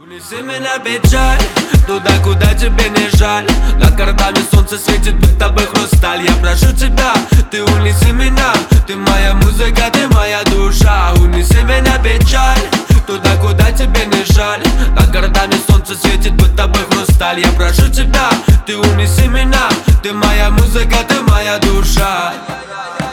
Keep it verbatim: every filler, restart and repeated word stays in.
Унеси меня, печаль, туда, куда тебе не жаль. Над городами солнце светит, будто бы хрусталь. Я прошу тебя, ты унеси меня. Ты моя музыка, ты моя душа. Унеси меня, печаль, туда, куда тебе не жаль. Над городами солнце светит, будто бы хрусталь. Я прошу тебя, ты унеси меня. Ты моя музыка, ты моя душа.